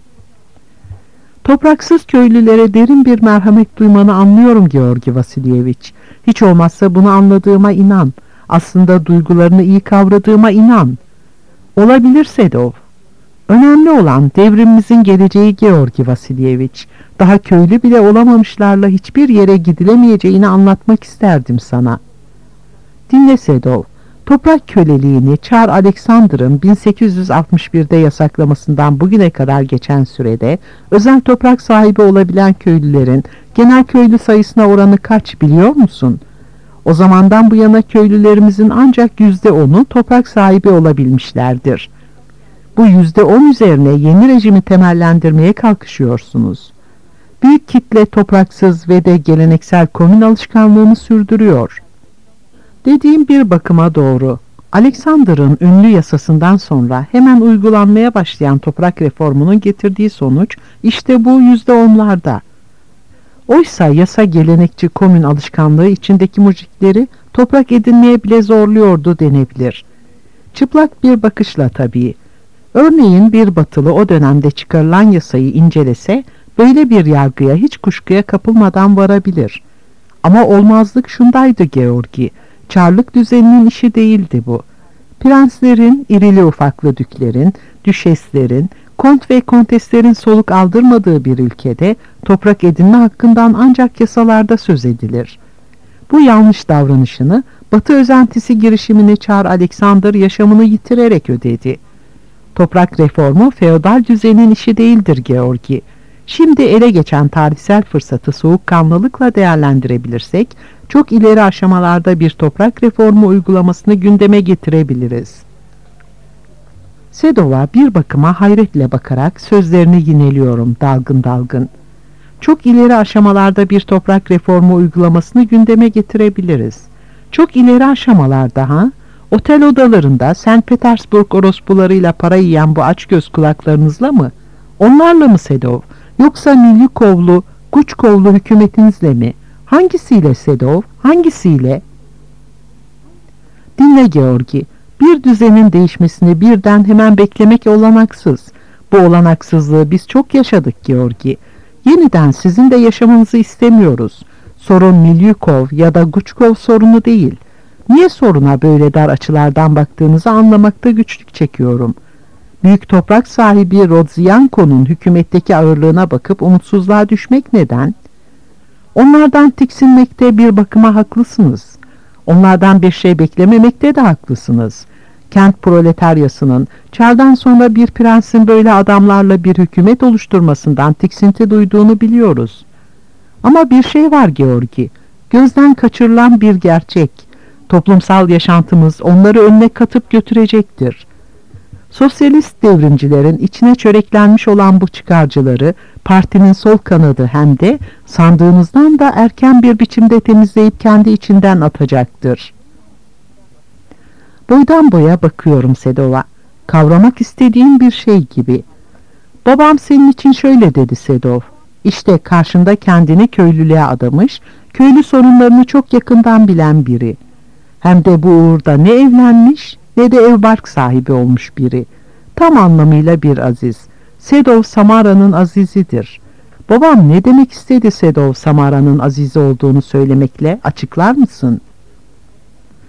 Topraksız köylülere derin bir merhamet duymanı anlıyorum Georgi Vasilyeviç. Hiç olmazsa bunu anladığıma inan. Aslında duygularını iyi kavradığıma inan. Olabilir Sedov. Önemli olan devrimimizin geleceği Georgi Vasilyeviç. Daha köylü bile olamamışlarla hiçbir yere gidilemeyeceğini anlatmak isterdim sana. Dinle Sedov. Toprak köleliğini Çar Alexander'ın 1861'de yasaklamasından bugüne kadar geçen sürede özel toprak sahibi olabilen köylülerin genel köylü sayısına oranı kaç biliyor musun? O zamandan bu yana köylülerimizin ancak %10'u toprak sahibi olabilmişlerdir. Bu %10 üzerine yeni rejimi temellendirmeye kalkışıyorsunuz. Büyük kitle topraksız ve de geleneksel komün alışkanlığını sürdürüyor. Dediğim bir bakıma doğru. Alexander'ın ünlü yasasından sonra hemen uygulanmaya başlayan toprak reformunun getirdiği sonuç işte bu %10'larda. Oysa yasa gelenekçi komün alışkanlığı içindeki mujikleri toprak edinmeye bile zorluyordu denebilir. Çıplak bir bakışla tabii. Örneğin bir batılı o dönemde çıkarılan yasayı incelese böyle bir yargıya hiç kuşkuya kapılmadan varabilir. Ama olmazlık şundaydı Georgi. Çarlık düzeninin işi değildi bu. Prenslerin, irili ufaklı düklerin, düşeslerin, kont ve konteslerin soluk aldırmadığı bir ülkede toprak edinme hakkından ancak yasalarda söz edilir. Bu yanlış davranışını Batı özentisi girişimini Çar Alexander yaşamını yitirerek ödedi. Toprak reformu feodal düzenin işi değildir Georgi. Şimdi ele geçen tarihsel fırsatı soğukkanlılıkla değerlendirebilirsek, çok ileri aşamalarda bir toprak reformu uygulamasını gündeme getirebiliriz. Sedov'a bir bakıma hayretle bakarak sözlerini yineliyorum dalgın dalgın. Çok ileri aşamalarda bir toprak reformu uygulamasını gündeme getirebiliriz. Çok ileri aşamalarda ha? Otel odalarında St. Petersburg orospularıyla para yiyen bu açgöz kulaklarınızla mı? Onlarla mı Sedov? Yoksa Milyukovlu, Guçkovlu hükümetinizle mi? Hangisiyle Sedov? Hangisiyle? Dinle Georgi. Bir düzenin değişmesini birden hemen beklemek olanaksız. Bu olanaksızlığı biz çok yaşadık Georgi. Yeniden sizin de yaşamanızı istemiyoruz. Sorun Milyukov ya da Guçkov sorunu değil. Niye soruna böyle dar açılardan baktığınızı anlamakta güçlük çekiyorum. Büyük toprak sahibi Rodzianko'nun hükümetteki ağırlığına bakıp umutsuzluğa düşmek neden? Onlardan tiksinmekte bir bakıma haklısınız. Onlardan bir şey beklememekte de haklısınız. Kent proletaryasının Çar'dan sonra bir prensin böyle adamlarla bir hükümet oluşturmasından tiksinti duyduğunu biliyoruz. Ama bir şey var Georgi, gözden kaçırılan bir gerçek. Toplumsal yaşantımız onları önüne katıp götürecektir. Sosyalist devrimcilerin içine çöreklenmiş olan bu çıkarcıları partinin sol kanadı hem de sandığınızdan da erken bir biçimde temizleyip kendi içinden atacaktır. Boydan boya bakıyorum Sedov'a. Kavramak istediğim bir şey gibi. Babam senin için şöyle dedi Sedov. İşte karşında kendini köylülüğe adamış, köylü sorunlarını çok yakından bilen biri. Hem de bu uğurda ne evlenmiş ne de ev bark sahibi olmuş biri. Tam anlamıyla bir aziz. Sedov Samara'nın azizidir. Babam ne demek istedi Sedov Samara'nın azizi olduğunu söylemekle, açıklar mısın?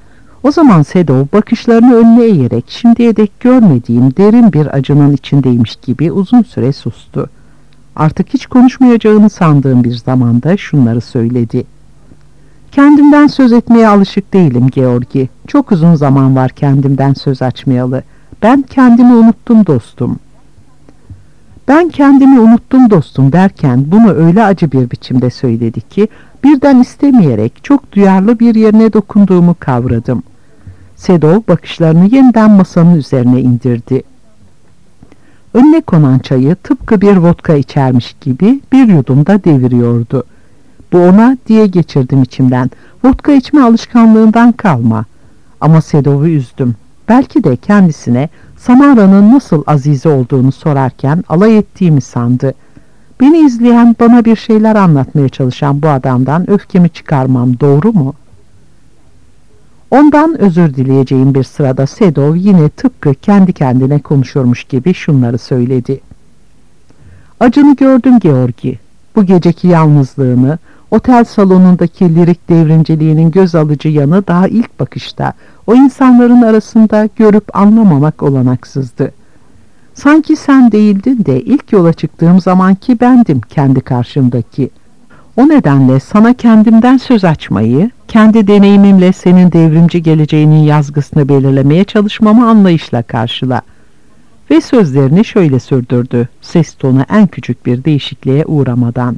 O zaman Sedov bakışlarını önüne eğerek şimdiye dek görmediğim derin bir acının içindeymiş gibi uzun süre sustu. Artık hiç konuşmayacağını sandığım bir zamanda şunları söyledi. Kendimden söz etmeye alışık değilim Georgi. Çok uzun zaman var kendimden söz açmayalı. Ben kendimi unuttum dostum. Ben kendimi unuttum dostum derken bunu öyle acı bir biçimde söyledi ki birden istemeyerek çok duyarlı bir yerine dokunduğumu kavradım. Sedov bakışlarını yeniden masanın üzerine indirdi. Önüne konan çayı tıpkı bir vodka içermiş gibi bir yudumda deviriyordu. Bu ona diye geçirdim içimden. Vodka içme alışkanlığından kalma. Ama Sedov'u üzdüm. Belki de kendisine Samara'nın nasıl azize olduğunu sorarken alay ettiğimi sandı. Beni izleyen, bana bir şeyler anlatmaya çalışan bu adamdan öfkemi çıkarmam doğru mu? Ondan özür dileyeceğim bir sırada Sedov yine tıpkı kendi kendine konuşurmuş gibi şunları söyledi. Acını gördüm Georgi. Bu geceki yalnızlığını, otel salonundaki lirik devrimciliğinin göz alıcı yanı daha ilk bakışta o insanların arasında görüp anlamamak olanaksızdı. Sanki sen değildin de ilk yola çıktığım zamanki bendim kendi karşımdaki. O nedenle sana kendimden söz açmayı, kendi deneyimimle senin devrimci geleceğinin yazgısını belirlemeye çalışmamı anlayışla karşıla. Ve sözlerini şöyle sürdürdü, ses tonu en küçük bir değişikliğe uğramadan.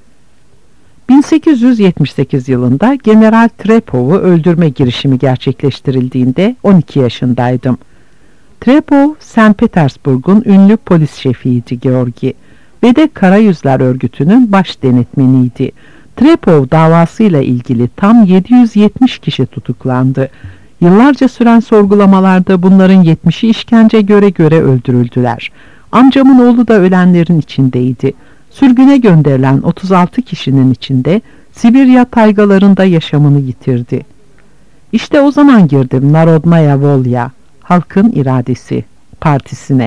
1878 yılında General Trepov'u öldürme girişimi gerçekleştirildiğinde 12 yaşındaydım. Trepov, St. Petersburg'un ünlü polis şefiydi Georgi ve de Karayüzler Örgütü'nün baş denetmeniydi. Trepov davasıyla ilgili tam 770 kişi tutuklandı. Yıllarca süren sorgulamalarda bunların 70'i işkence göre öldürüldüler. Amcamın oğlu da ölenlerin içindeydi. Sürgüne gönderilen 36 kişinin içinde Sibirya taygalarında yaşamını yitirdi. İşte o zaman girdim Narodnaya Volya, Halkın İradesi partisine.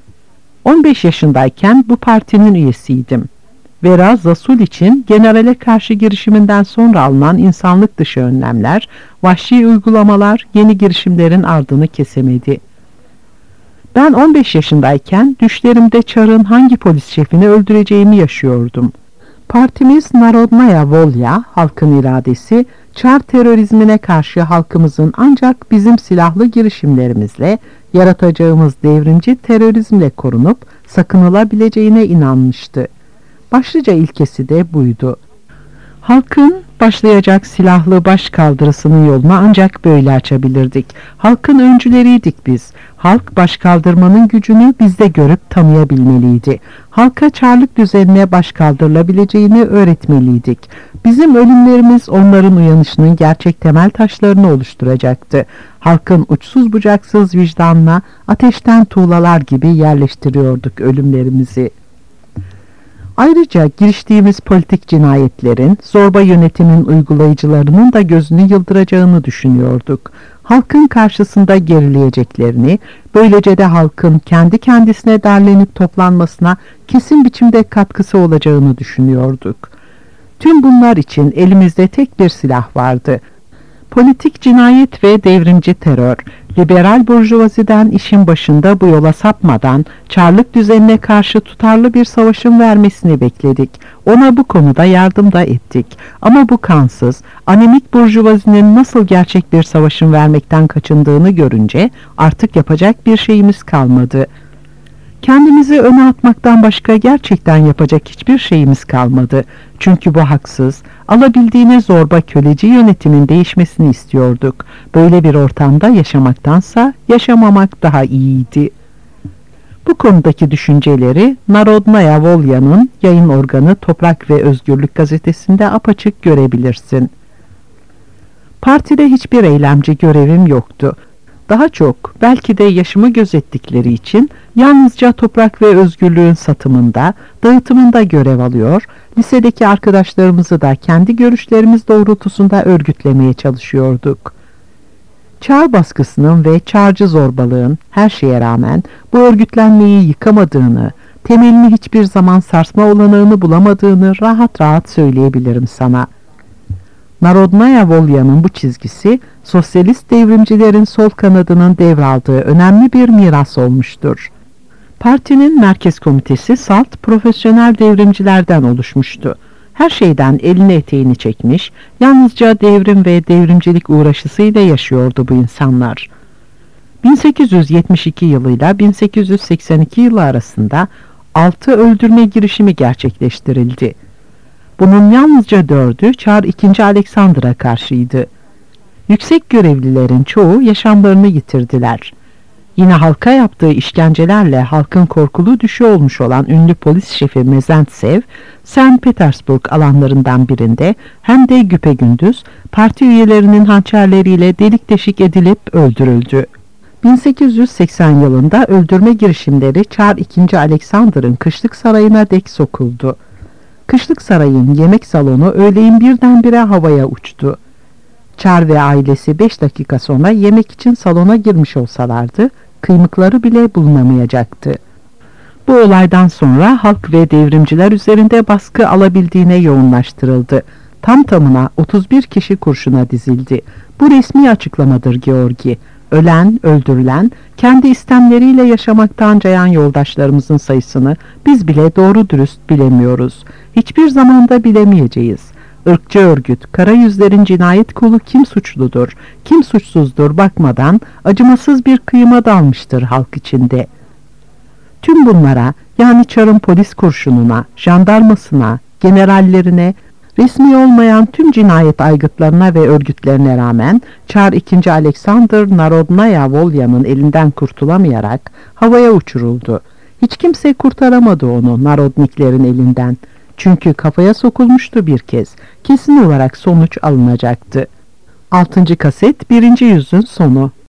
15 yaşındayken bu partinin üyesiydim. Vera Zasul için generale karşı girişiminden sonra alınan insanlık dışı önlemler, vahşi uygulamalar yeni girişimlerin ardını kesemedi. Ben 15 yaşındayken düşlerimde Çar'ın hangi polis şefini öldüreceğimi yaşıyordum. Partimiz Narodnaya Volya, Halkın İradesi, Çar terörizmine karşı halkımızın ancak bizim silahlı girişimlerimizle, yaratacağımız devrimci terörizmle korunup sakınılabileceğine inanmıştı. Başlıca ilkesi de buydu. Halkın başlayacak silahlı başkaldırısının yolunu ancak böyle açabilirdik. Halkın öncüleriydik biz. Halk başkaldırmanın gücünü bizde görüp tanıyabilmeliydi. Halka Çarlık düzenine başkaldırılabileceğini öğretmeliydik. Bizim ölümlerimiz onların uyanışının gerçek temel taşlarını oluşturacaktı. Halkın uçsuz bucaksız vicdanına ateşten tuğlalar gibi yerleştiriyorduk ölümlerimizi. Ayrıca giriştiğimiz politik cinayetlerin, zorba yönetimin uygulayıcılarının da gözünü yıldıracağını düşünüyorduk. Halkın karşısında gerileyeceklerini, böylece de halkın kendi kendisine derlenip toplanmasına kesin biçimde katkısı olacağını düşünüyorduk. Tüm bunlar için elimizde tek bir silah vardı. Politik cinayet ve devrimci terör, liberal burjuvaziden işin başında bu yola sapmadan Çarlık düzenine karşı tutarlı bir savaşın vermesini bekledik. Ona bu konuda yardım da ettik. Ama bu kansız, anemik burjuvazinin nasıl gerçek bir savaşın vermekten kaçındığını görünce artık yapacak bir şeyimiz kalmadı. Kendimizi öne atmaktan başka gerçekten yapacak hiçbir şeyimiz kalmadı. Çünkü bu haksız, alabildiğine zorba köleci yönetimin değişmesini istiyorduk. Böyle bir ortamda yaşamaktansa yaşamamak daha iyiydi. Bu konudaki düşünceleri Narodnaya Volya'nın yayın organı Toprak ve Özgürlük gazetesinde apaçık görebilirsin. Partide hiçbir eylemci görevim yoktu. Daha çok belki de yaşımı gözettikleri için yalnızca Toprak ve Özgürlüğün satımında, dağıtımında görev alıyor, lisedeki arkadaşlarımızı da kendi görüşlerimiz doğrultusunda örgütlemeye çalışıyorduk. Çar baskısının ve çarcı zorbalığın her şeye rağmen bu örgütlenmeyi yıkamadığını, temelini hiçbir zaman sarsma olanağını bulamadığını rahat rahat söyleyebilirim sana. Narodnaya Volya'nın bu çizgisi, sosyalist devrimcilerin sol kanadının devraldığı önemli bir miras olmuştur. Partinin merkez komitesi salt profesyonel devrimcilerden oluşmuştu. Her şeyden elini eteğini çekmiş, yalnızca devrim ve devrimcilik uğraşısıyla yaşıyordu bu insanlar. 1872 yılıyla 1882 yılı arasında 6 öldürme girişimi gerçekleştirildi. Bunun yalnızca 4'ü Çar II. Alexander'a karşıydı. Yüksek görevlilerin çoğu yaşamlarını yitirdiler. Yine halka yaptığı işkencelerle halkın korkulu düşü olmuş olan ünlü polis şefi Mezentsev, St. Petersburg alanlarından birinde hem de güpegündüz parti üyelerinin hançerleriyle delik deşik edilip öldürüldü. 1880 yılında öldürme girişimleri Çar II. Alexander'ın Kışlık Sarayı'na dek sokuldu. Kışlık Sarayı'nın yemek salonu öğleyin birdenbire havaya uçtu. Çar ve ailesi 5 dakika sonra yemek için salona girmiş olsalardı, kıymıkları bile bulunamayacaktı. Bu olaydan sonra halk ve devrimciler üzerinde baskı alabildiğine yoğunlaştırıldı. Tam tamına 31 kişi kurşuna dizildi. Bu resmi açıklamadır Georgi. Ölen, öldürülen, kendi istemleriyle yaşamaktan cayan yoldaşlarımızın sayısını biz bile doğru dürüst bilemiyoruz. Hiçbir zamanda bilemeyeceğiz. Irkçı örgüt, kara yüzlerin cinayet kulu kim suçludur, kim suçsuzdur bakmadan acımasız bir kıyıma dalmıştır halk içinde. Tüm bunlara, yani Çar'ın polis kurşununa, jandarmasına, generallerine, resmi olmayan tüm cinayet aygıtlarına ve örgütlerine rağmen Çar II. Alexander Narodnaya Volya'nın elinden kurtulamayarak havaya uçuruldu. Hiç kimse kurtaramadı onu Narodniklerin elinden. Çünkü kafaya sokulmuştu bir kez. Kesin olarak sonuç alınacaktı. 6. kaset 1. yüzün sonu.